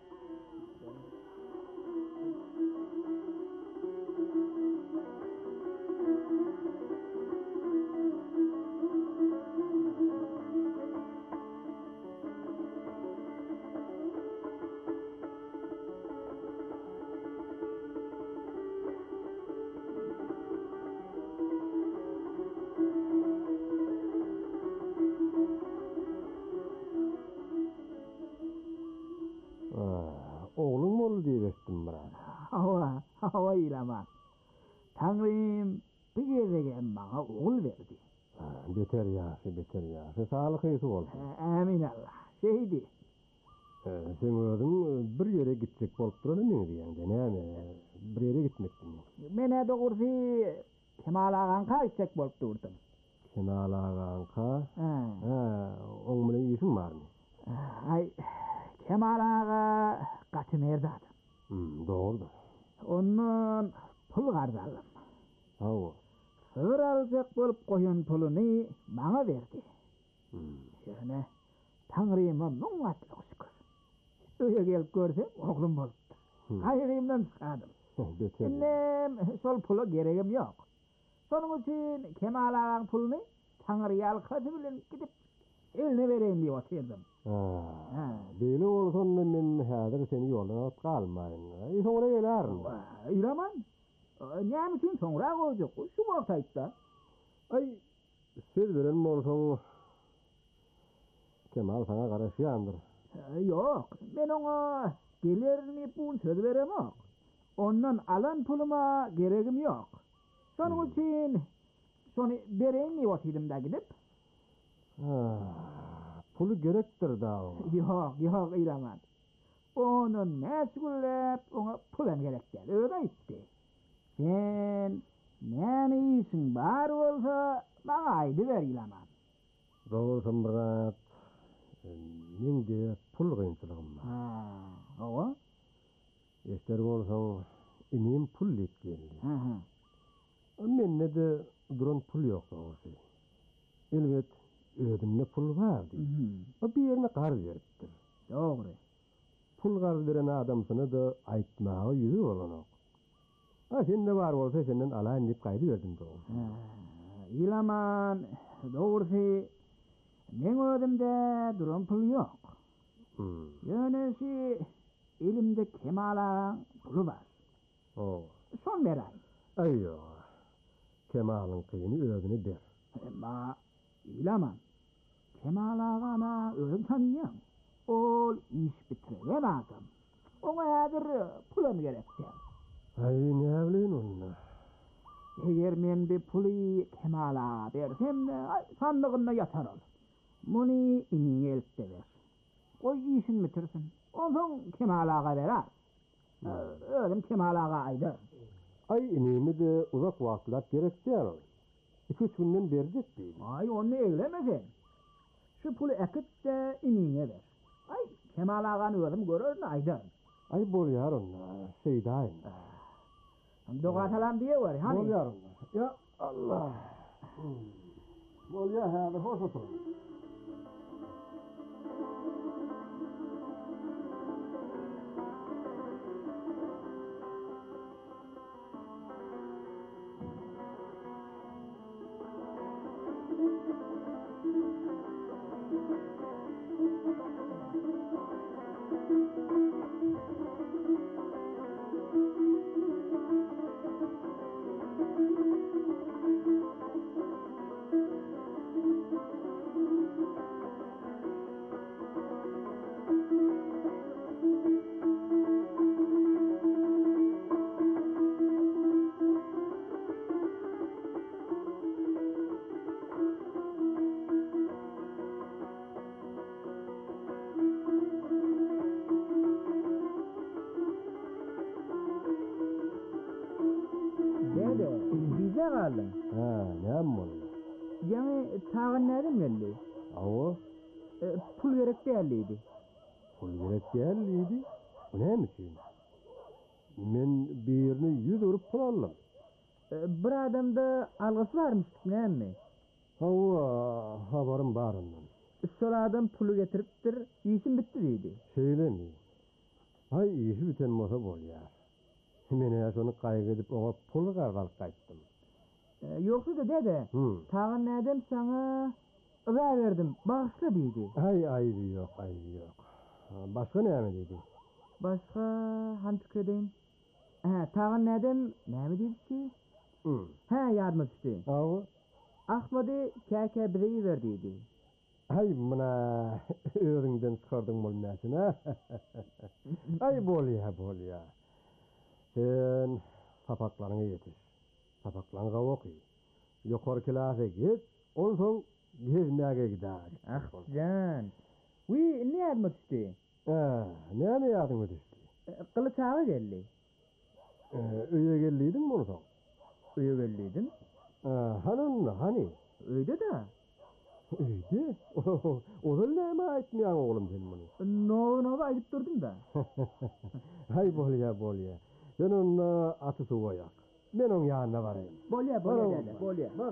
Oğlum mu oldu diye bestim bana. Hava ilama. Tanrım bir gezegen bana oğul verdi. Beter yaşı. Sağlık iyisi olsun. Amin Allah. Şeydi. Sen özün bir yere gittik bolup duranı mı diýende? Näme? Bir yere gitmekdin. Mene doğrusu Kemal ağanka gitmek bolup durdum. Kemal ağanka? Oň bilen işin barmy? Ay Kemal ağa kaçı nerede adam? Doğrudur. Onun pul gardalım. Hawa. Sığır alacak bolup koyun pulunu bana verdi. Yani Tanrı'ma muhatlık şükür. Öyle gelip görsem oğlum boluptu. Hayrımdan çıkardım. Sol pulu gereğim yok. Sonun için Kemal ağanın pulunu Tanrı'ya alkatı bilen gidip eline vereyim diye oturdum. Böyle olsan men häzir seni ýoldan alıp galmaýyn. Sonra gelerdim. İlaman. Näme üçin sonra goýjak? Şu wagtda. Ay, söz beren bolsaň Kemal sana garaşýandyr. Yok, men oňa gelerini pul söz beremok. Ondan alan puluma geregim yok. Şonuň üçin şonu bereýin diýip otydym da gidip. Pulu gerekdir da. Yok, ilaman. Onu meşgullep, ona pulan gerek değil. Öyle aýtdy. Sen näme işin bar bolsa, bana aýdy ber ilaman. Doğrusun Murat. Mende pul gynçylygym bar. Owa? Eşder bolsaň, inim pul etgeldi. Mende de duran pul ýok doğrusy. Elbet ödümde pul var. O bir yerine gar beripdir. Doğru. Pul garz beren adamsyny da aýtmagy ýüzü bolanok. Sende bar bolsa senden alaýyn diýip gaýdy berdim doğru. İlaman, doğrusy men ödümde duran pul ýok. Ýönesi elimde Kemal'aň pulu bar. Şon beraý. Aýyo. Kemalyň kyny ödüni ber. İlaman, Kemal agama özüm tanıyan. Ol iş bitiren adam. Ona häzir pulum gerekdi. Ne bileyim onu. Eger men bir puli Kemal ağa bersem sandygynda yatar ol. Muny iniň elipde ber. Oy işin bitirsin. Ondan Kemal ağa berer. Özüm Kemal ağa aýdy. Inimi de uzak wagtlap gerekdir. 2-3 günden berjek diýdi. Onu eglemesen. Şu pulu ekip de iniňe ber. Kemal ağany özüm görürün aýdy. Bolýar onda, seýdaýyn. Doga salam diýe ber, hani? Bolýar onda. Ya Allah. Bolýar häzir hoş oturun. Näme boldy? Ýa-ni tagyn nädem geldi? Pul gerek däldi. Pul gerek däldi? Näme üçin? Men birini 100 urup pul aldım. Bir adamda algysy barmyş, näme? Habarym bar ondan. Şol adam pulu getiripdir, işim bitdi diýdi. Şeýlemi? İşi biten bolsa bolýar. Men şonu gaýgy edip oňa pul gargalyp gaýtdym. Yoksa da dede, tağın nädem sana ıza verdim, bağışla diýdi. Aýby ýok. Başga näme diýdi? Başga hantykedeň. Tağın nädem näme diýdi? Ýadyma düşdi. Ahmady käke bireý ver diýdi. Mına öýüňden çykardyň bolmasyn ha. Bolýar. Sen sapaklaryňa ýetiş. Sapaklanga oky. Ýokary klasy git, onsoň gezmäge gidäk. Can. Näme düşdi? Näme ýadyma düşdi? Kılıçağa geldi. Öýe geldiň bolsaň? Öýe geldim. Hani? Öýde da. Öýde? Oda näme aýtmaýan oglum sen muny? No aýdyp durdum da. Bolýar. Sen onu atysy goýak. Men oň ýanyna barayım. Bolýar.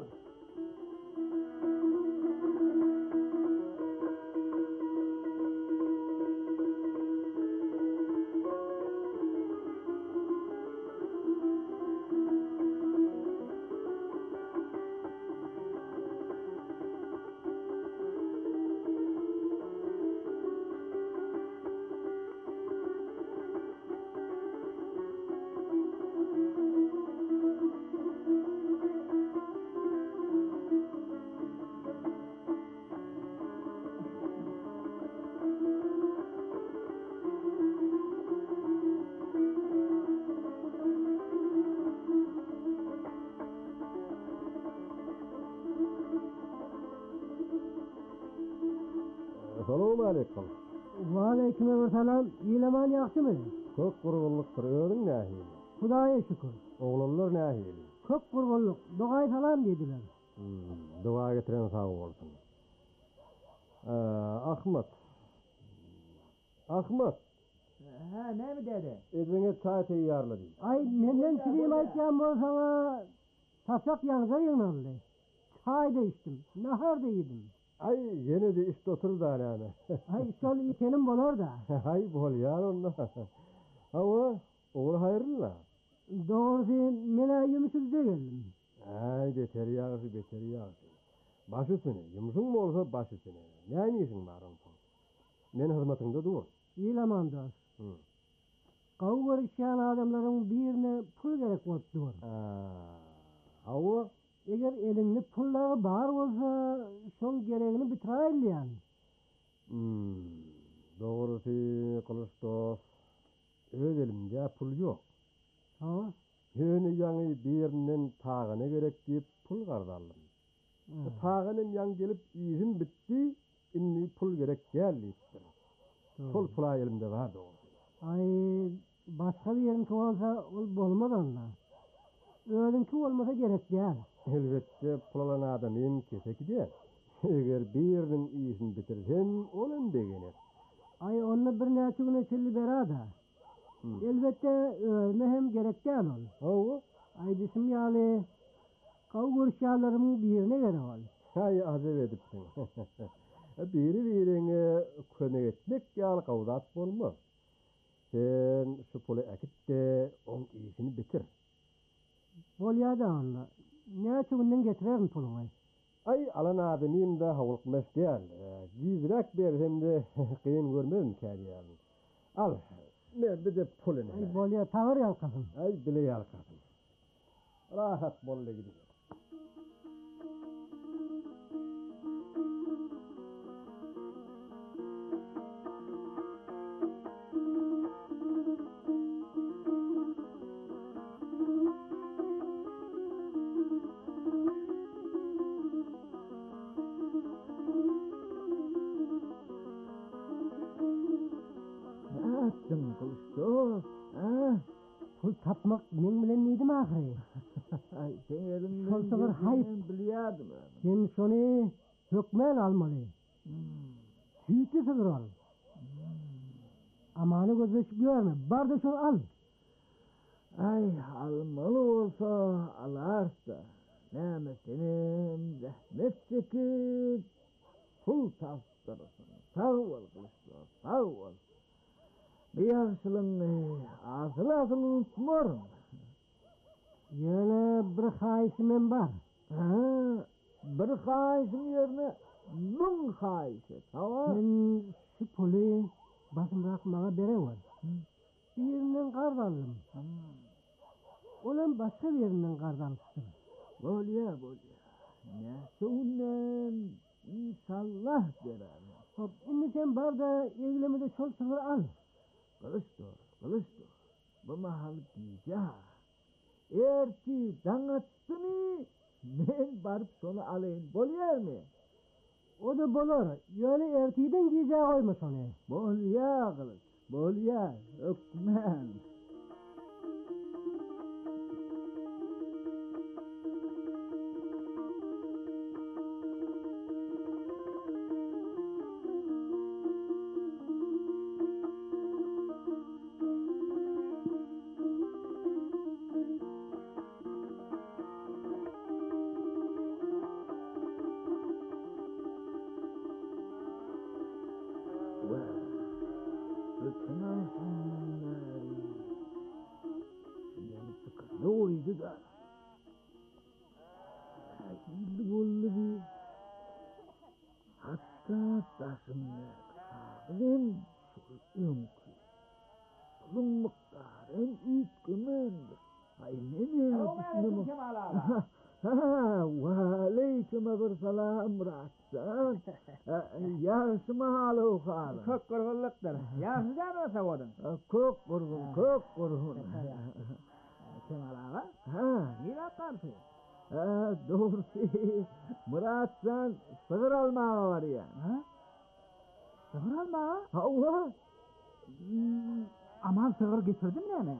Assalamu alaikum. Wa aleykümselam. İlaman yaxşımı? Köp gurgunluk türüyorun nähili? Hudaýa şükür. Oğlanlar nähili? Köp gurgunluk. Dogay salam dediler. Dua getiren sağ olsun. Ahmet. Ha, ne mi dedi? Edine çay teyyarladı. Ay, menden çiğim aytyan bolsana tasak yanıza yöneldi. Çay da içtim, nahar da yedim. Ay, yine de işte otur da yani. Ay, sol itenim bolar da. Ay, bol yar onunla. Ama, oğul hayırlı. Doğrusu, mene yumuşuzda geldim. Ay, beter yağısı. Başı seni, yumuşun mu olsa başı seni. Ne işin var onun? Men hizmetinde dur. İlaman dost. Kavgar işleyen adamların birine pul gerek bolup. Hava? Eger elinde pullağı bar olsa, son gereğini bitiraylayan. Doğrusu kılıç dost. Öz elimde pul yok. Ha? Yönü yanı birinin tağına gerek deyip pul kardalım. Tağının yan gelip izin bitti, inni pul gerek geldi. Sol pula elimde var doğrusu. Ay, başka bir yerim olsa olmadan da. Öğrenki olmasa gerek değil. Elbette pulalan adamın keseki değil. Eğer birinin izin bitirsen, onun degener. Ay, onunla bir neçe güne çelli berada. Elbette öğrenme gerek değil ol. Hava? Ay, desim yali, kavga işyalarımın birine göre ol. Ay, azep edipsin. Birine köne etmek yal kavdat olmaz. Sen şu pulu ekit de onun işini bitir. Bolya da onunla. Neçe günden getirerim pulunu. Ay, alan adamıyım da havulkmaz değil. Gizrak versem de kıyın görmezim kâriyalım. Al, ben bir de pulunu. Ay, bolya tağır yalkasın. Ay, bile yalkasın. Rahat bolle gidiyor. Pul tapmak men bilen neydim ahiri? Ay, sen elimden Sol sefer hayıp. biliyordum. Sen şunu hökmen almalı. Tüyütü sığır al. Amanı gözleşip görme. Bar da şunu al. Ay, almalı olsa alarsa. Neyme senin zahmet çekip pul taftırırsın. Sağ ol kılıçlar, sağ ol. Bir yaşlığını asıl unutmuyorum. Yine bir haişimim var. Bir haişim yerine bin haişi. Tamam. Sen şu pulu basın bırakmağa bere var. Birinden kard aldım. Olan başka birinden kard almıştım. Bolya. Neyse unnen inşallah derer. Hop, şimdi sen bar da evlemi de sol sıfır al. Kılıç dur. Bu mahal diyeceğim. Eğer ki danattını ben barıp sonu alayım. Bolyer mi? O da bolur. Yani ertiden giyeceği koymuş onu. Bolya kılıç. Bolya. Öpmem. Ne oydu da? Bildi hatta taşınmak. Benim şuyum ki. Bunun miktarın ilk gümendir. Ay ne düşündüm? Aleykümselam Muratcan. Yarısı mahalı ufalı. Çok kurgunluktur. Yarısı da mı savudun? Çok kurgun. Kemal ağa? Yine atarsın. Doğrusu Muratcan sığır almaya var ya. Sığır alma. Allah. Aman sığır getirdim yani.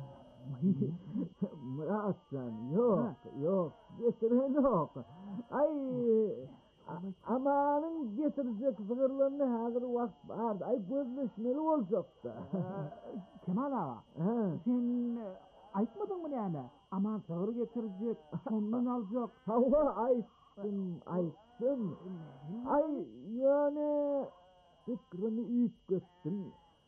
Muratsan yok getiren yok. Ay amanın getirecek sığırlarını hazır vakt vardı. Ay gözleşmeli olacak da. Kemal ağa, sen aytmadın mı yani? Aman sığır getirecek, sonundan alacak. Hava aytsın. Ay yani fikrimi ütköttüm.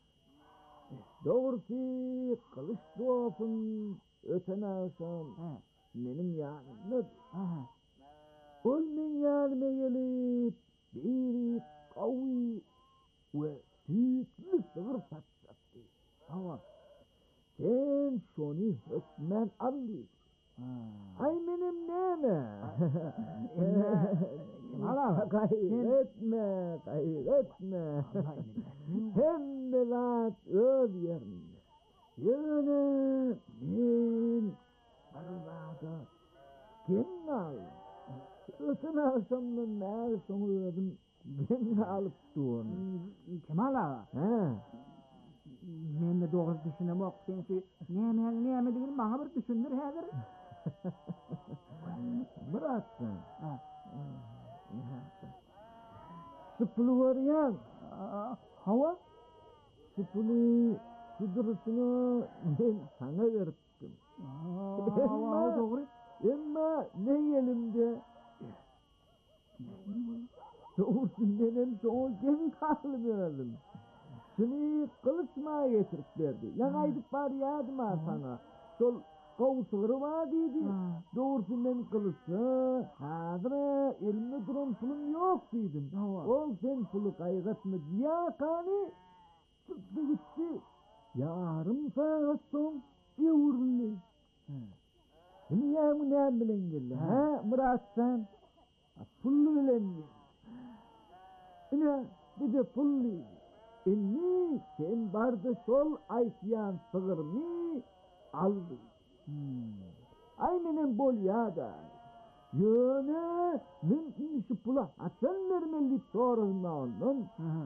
Doğrusu kılıç doğsun öten ağışam benim yanımda. Ol men yanıma gelip bir kavi ve sütlü sığır satsattı. Ama sen şunu hükmen aldı. Ay benim neme? Gayretme. Hem de lat öz yerinde. Yöne ben arada kim al? Ötün akşamdan meğer sonu ödüm ben alıp durun. Kemal ağa, men de doğru düşünem yok. Sensi neme değil bana bir düşündür hazır. Bıraksın. Sıpılı var ya. Hava? Sıpılı kudurusunu ben sana verdim. Hava doğru. Ama ne elimde? Doğrusun benim çoğu gen kalmıyorum. Seni kılıçmaya getirip verdi. Yanaydık bari yardım sana. Sol kovsuru var dedi. Doğrusun ben kılıçı. Hazır elimde duran pulum yok dedim. Ol sen pulu kaygıtma diye kani. Çıktı gitti. Yarım saat son yavurlu. Şimdi ne bilen geldi? Murat sen? Pullu bilen geldi. Yine bir de pullu. Inni sen barda sol aytiyan sığırını aldı. Ay benim bol ya da. Yöne mümkün şu pula açan vermeli sorunla onun.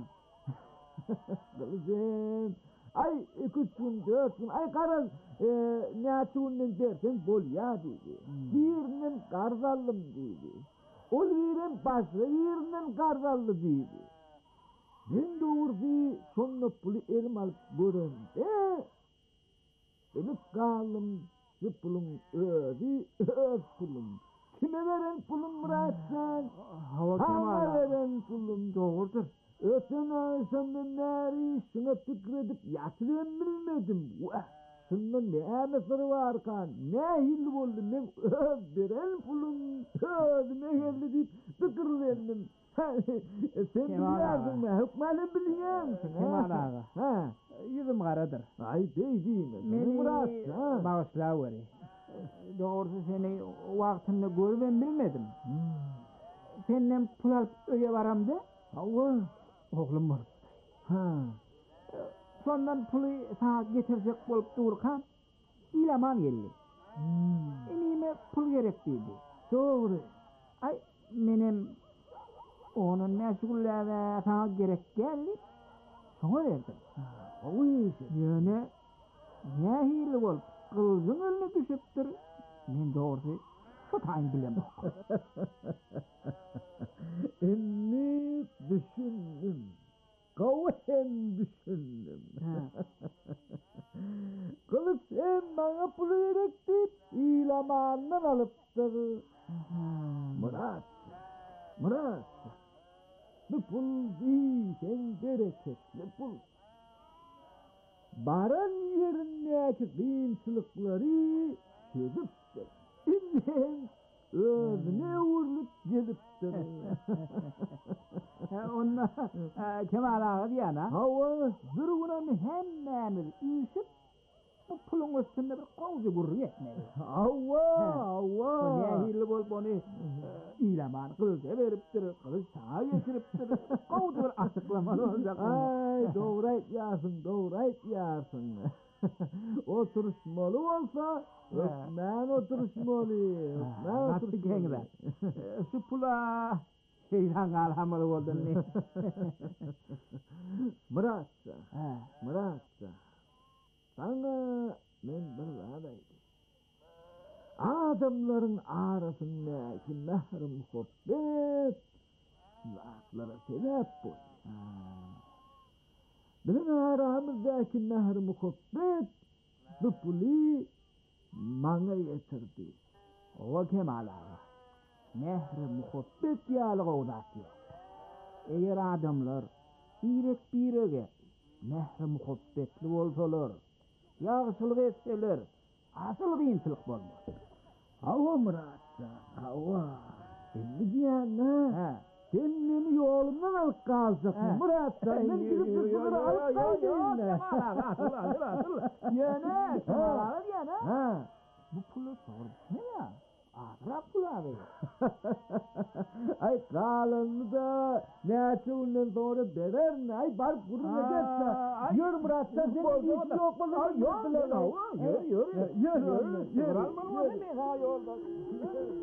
Kılıcım. Ay 2 gün 4 gün ay karan ne açığından dersen bol ya dedi. Birinden karzallım dedi. Ol yerim başka yerinden karzallı dedi. Ben doğrusu sonuna pulu elim alıp görünce elip kalım şu pulun öz pulum. Kime veren pulum Muratsan? Hava veren pulum. Doğrudur. Öten ağışandan neri şuna tükredip yatırım bilmedim. Şundan ne mesarı var kan? Ne hilli oldu? Ben veren pulum özüme geldi deyip tükürlendim. Sen biliyorsun mu? Hükmanı biliyorsun. Kemal ağa. Yüzüm karadır. Ay deydiğim. Murat bağışla veri. Doğrusu seni vaktinde görmem bilmedim. Senden pul alıp öyle varam de. Allah. Oğlum var. Sondan pulu sana getirecek olup dururken ilaman geldi. Enime pul gerek dedi. Doğru. Ay benim onun meşgullere sana gerek geldi. Sana verdim. O iş. Yani ne hile ol? Kılıcın önüne düşüptür. Ben doğrusu tutayım bilemem. Eni düşündüm. Kavuhen düşündüm. Kılıç hem bana pulu verekti. İlamandan alıptır. Murat. Bu pul değil, sen bereketli pul. Baran yerindeki kıyımçılıkları çözüptür. İnden özüne uğurlup geliptir. Onunla Kemal ağa diyana. Hava. Bir günün hemmemiz üşüp bu pulun üstünde bir kovcu gurru etmedi. Hava. Ne hilli bol bunu ilaman kılıca veriptir, kılıç sağa getiriptir. Kovcu bir açıklamalı olacak. Ay doğru yarsın. Oturuşmalı olsa ben oturuşmalı. Şu pula Şeytan alhamalı oldun ne? Muratsa, Ha. Muratsa. Sana men bir adaydım. Adamların arasındaki mehrum sohbet zatlara sebep bu. Bizim aramızdaki mehrum sohbet bu puli bana getirdi. O Kemal ağa. Mehri muhabbet diyaloğu uzatıyor. Eğer adamlar birege mehri muhabbetli olsalar, yağışılık etseler, asıl kıyınçılık bolmaz. Hava Muratsa, hava. Şimdi diyenler. Sen beni yolumdan alıp kalsaksın Muratsa. Ben gidip bir sıfır alıp kaydayım ne? Asıl. Yöne, Kemal ağa diyene. Bu pulu sormuş ne ya? Azrak pul abi. Ay kalını da neçe ondan sonra beder mi? Ay bar kurun ederse. Yürü Muratsa senin işin yok mu? Yürü.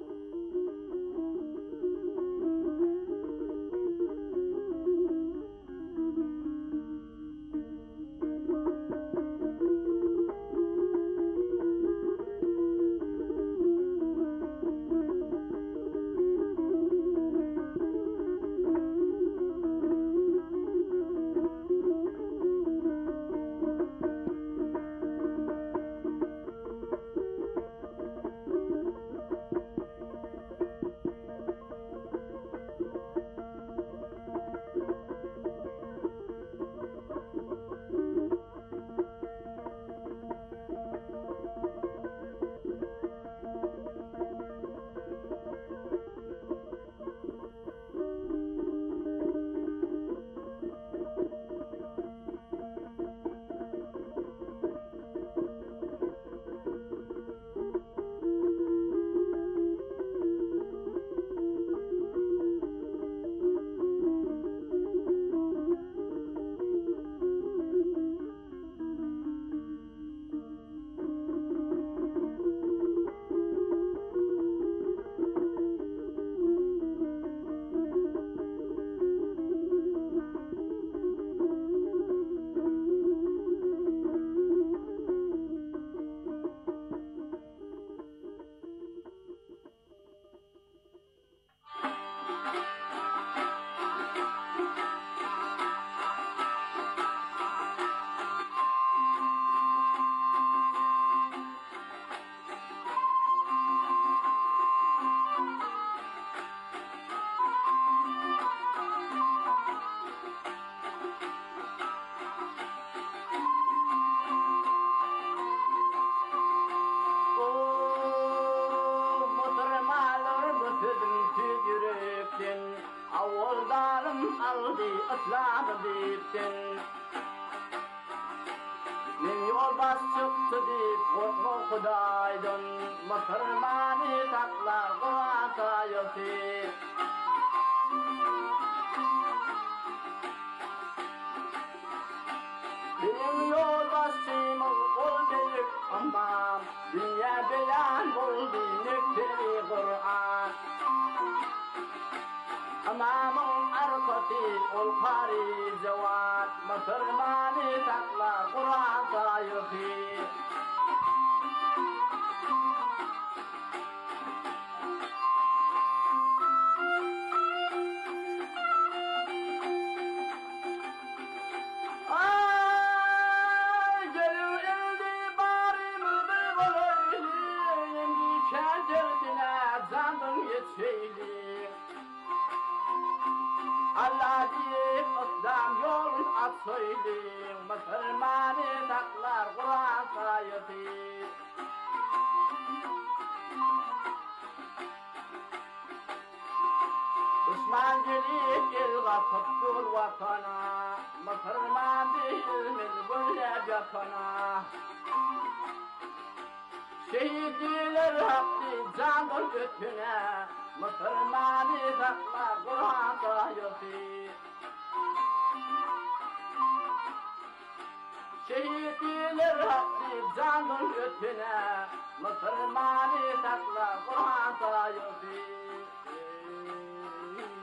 aldı ısladı dipten. Men yol bas çıktı dip korkma Kudaydan. Mısırmani taklar kulağata yöti. Benim yol basçım ol deyip aman. Dünya beyan buldu nekteri Kur'an. Amamın arkası ol kari cevat. Mısırmani taklar kulağata yöti. Allah diye İslam yolun at söyleyeyim. Müslümanı taklar Kur'an sayısı. Düşman gelip ilga tuttur vatana. Müslüman değilmiz böyle yapana. Şehitler hakkı canın götüne. Müslümanı taklar Kur'an sayısı. Şehitler hakkı canın götüne. Müslümanı taklar Kur'an sayısı.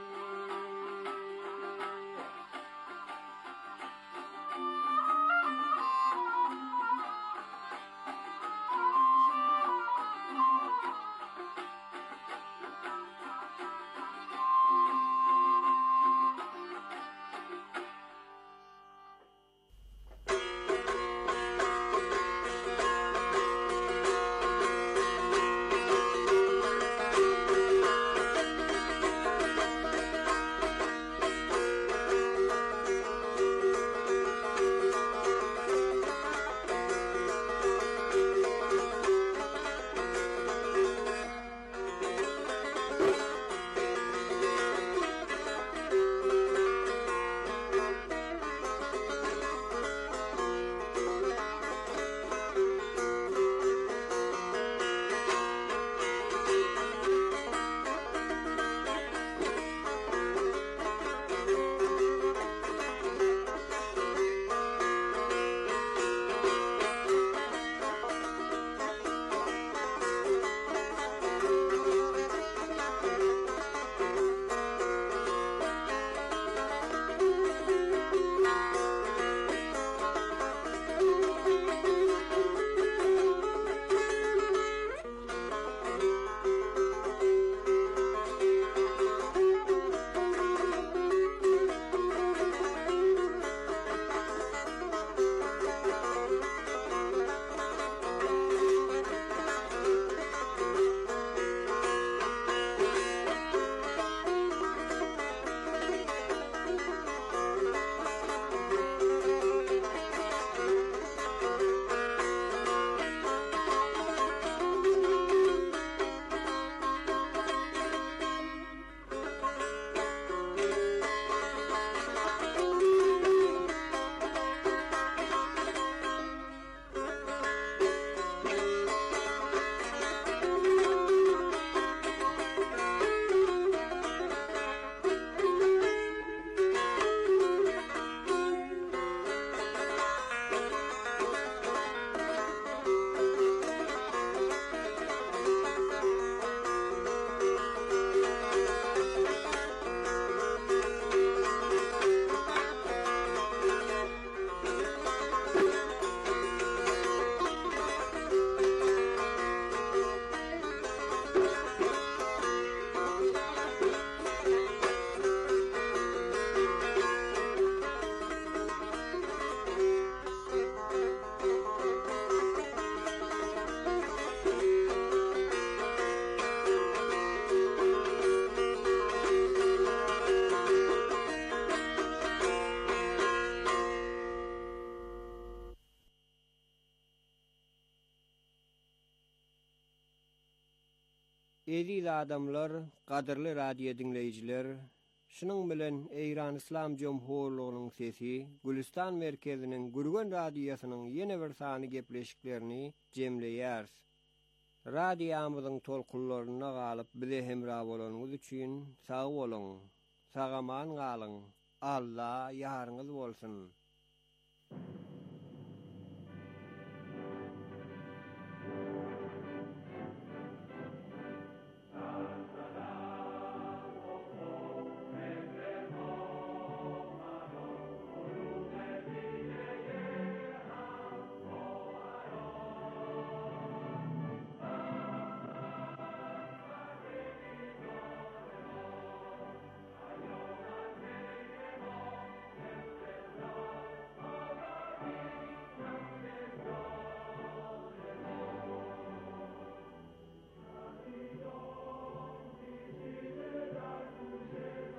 Ediz adamlar, kadırlı radyo dinleyiciler, şunun bilen İran İslam Cumhurluğu'nun sesi, Gülistan merkezinin Gürgen radyosunun yeni bir sany gepleşiklerini jemleýärs. Radiyamyzyň tolkunlaryna galyp bize hemra bolanyňyz üçin sag bolun, sagaman galyň. Allah ýarňyz bolsun.